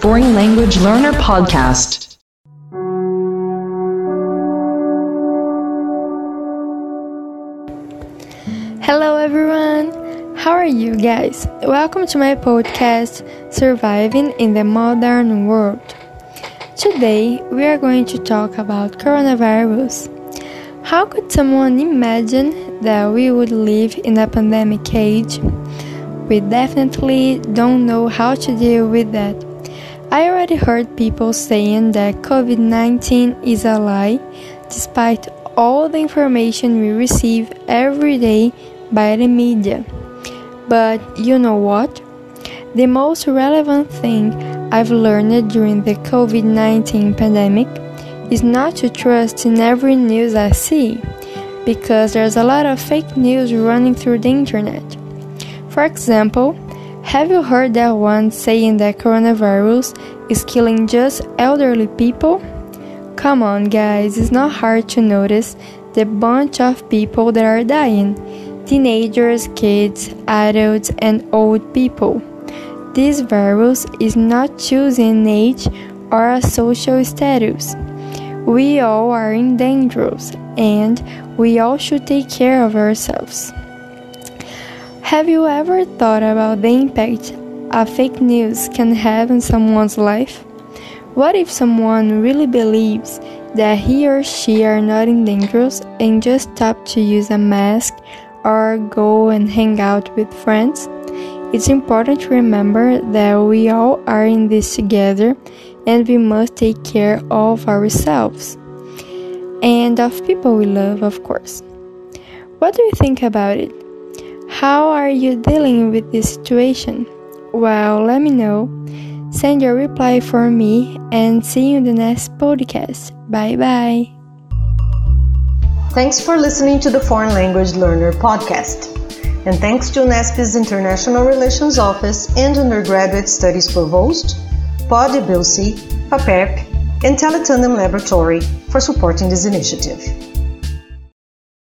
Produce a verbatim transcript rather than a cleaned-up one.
Foreign Language Learner Podcast. Hello everyone! How are you guys? Welcome to my podcast, Surviving in the Modern World. Today, we are going to talk about coronavirus. How could someone imagine that we would live in a pandemic age? We definitely don't know how to deal with that. I already heard people saying that covid nineteen is a lie, despite all the information we receive every day by the media. But you know what? The most relevant thing I've learned during the covid nineteen pandemic is not to trust in every news I see, because there's a lot of fake news running through the internet. For example, have you heard that one saying that coronavirus is killing just elderly people? Come on guys, it's not hard to notice the bunch of people that are dying. Teenagers, kids, adults, and old people. This virus is not choosing age or a social status. We all are in danger, and we all should take care of ourselves. Have you ever thought about the impact a fake news can have in someone's life? What if someone really believes that he or she are not in danger and just stop to use a mask or go and hang out with friends? It's important to remember that we all are in this together and we must take care of ourselves and of people we love, of course. What do you think about it? How are you dealing with this situation? Well, let me know. Send your reply for me and see you in the next podcast. Bye bye. Thanks for listening to the Foreign Language Learner Podcast. And thanks to UNESP's International Relations Office and Undergraduate Studies Provost, Pod I B L S I, PAPERP, and Teletandem Laboratory for supporting this initiative.